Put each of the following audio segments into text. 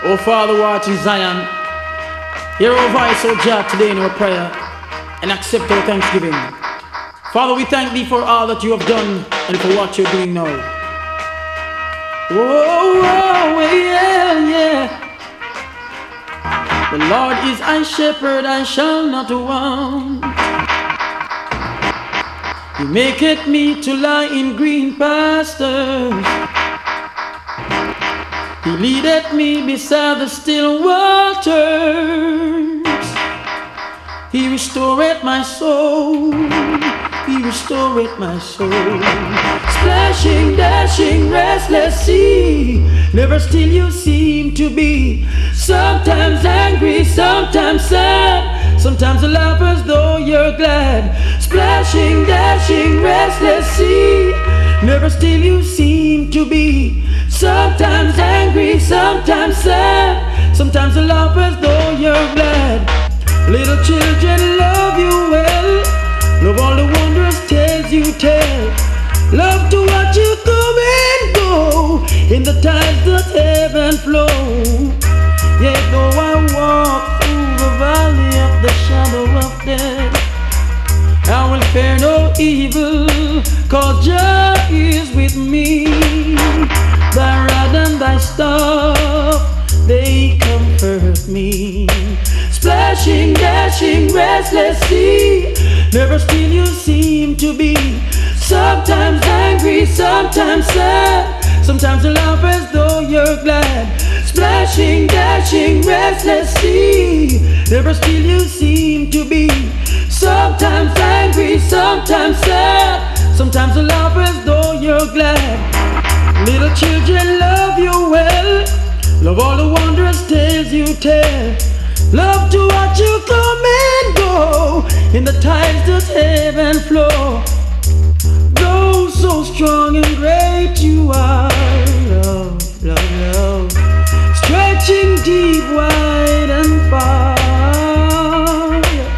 Oh Father, watch in Zion. Hear our voice, oh Jah, today in our prayer, and accept our thanksgiving. Father, we thank thee for all that you have done and for what you're doing now. Oh, yeah, yeah. The Lord is my shepherd, I shall not want. He maketh me to lie in green pastures. He leadeth me beside the still waters. He restoreth my soul. He restoreth my soul. Splashing, dashing, restless sea. Never still you seem to be. Sometimes angry, sometimes sad. Sometimes you laugh as though you're glad. Splashing, dashing, restless sea. Never still you seem to be. Sometimes angry, sometimes sad. Sometimes you laugh as though you're glad. Little children love you well. Love all the wondrous tales you tell. Love to watch you come and go in the tides that ebb and flow. Yet though I walk through the valley of the shadow of death, I will fear no evil, 'cause Jah is with me. Thy rod and thy staff, they comfort me. Splashing, dashing, restless sea. Never still you seem to be. Sometimes angry, sometimes sad. Sometimes you laugh as though you're glad. Splashing, dashing, restless sea. Never still you seem to be. Sometimes angry, sometimes sad. Sometimes you laugh as though you're glad. Little children love you well. Love all the wondrous tales you tell. Love to watch you come and go in the tides that ebb and flow. Though so strong and great you are, love, love, love, stretching deep, wide and far.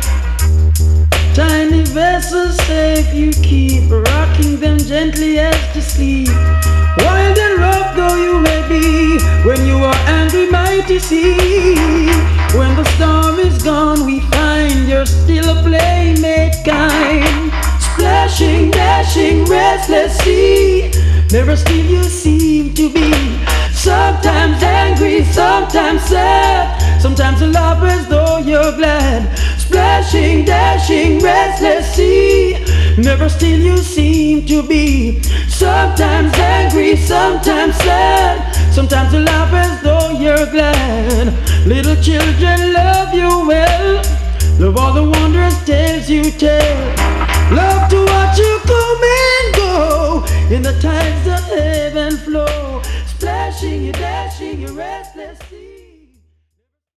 Tiny vessels safe you keep, rocking them gently as to sleep. Wild and rough though you may be, when you are angry, mighty sea. When the storm is gone, we find you're still a playmate kind. Splashing, dashing, restless sea. Never still you seem to be. Sometimes angry, sometimes sad. Sometimes you laugh as though you're glad. Splashing, dashing, restless sea. Never still you seem to be. Sometimes angry, sometimes sad. Sometimes you laugh as though you're glad. Little children love you well. Love all the wondrous tales you tell. Love to watch you come and go in the tides that ebb and flow. Splashing, you dashing, you restless.